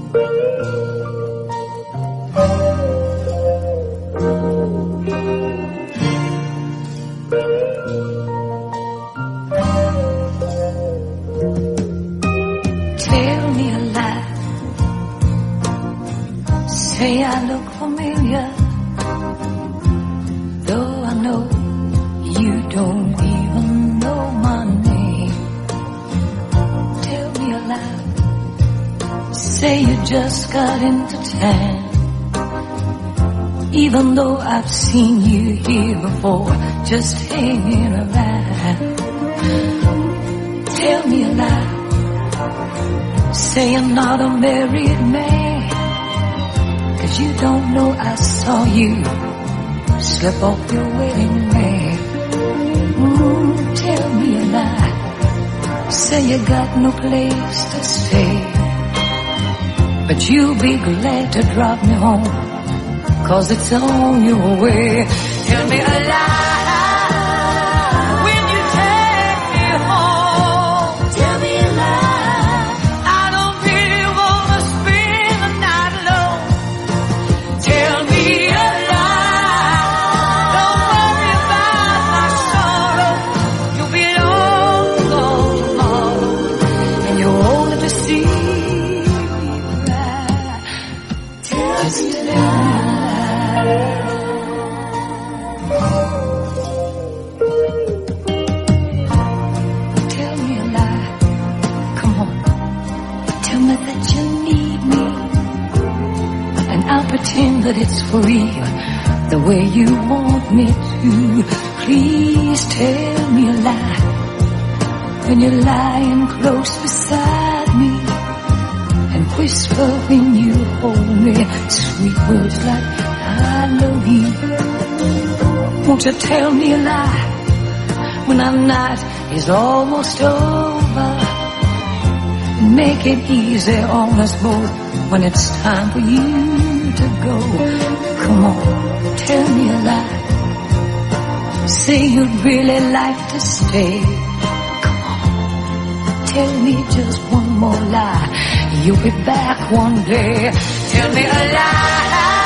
Tell me a lie. Say I look familiar, though I know you don't even know my name. Tell me a lie. Say you just got into town, even though I've seen you here before, just hanging around. Tell me a lie. Say I'm not a married man, 'cause you don't know I saw you slip off your wedding ring. Tell me a lie. Say you got no place to stay, but you'll be glad to drop me home, 'cause it's on your way. Tell me a lie. When you take me home, tell me a lie. I don't really wanna spend the night alone. Tell me a lie. Don't worry about my sorrow. You'll be long gone tomorrow, and you're older to see me cry. Just tell me a lie. Tell me a lie. Come on. Tell me that you need me, and I'll pretend that it's for real, the way you want me to. Please tell me a lie. When you're lying close beside me, and whisper when you hold me sweet words like I love you. Won't you tell me a lie when our night is almost over, and make it easy on us both when it's time for you to go. Come on, tell me a lie. Say you'd really like to stay. Come on, tell me just one more lie. You'll be back one day. Tell me a lie.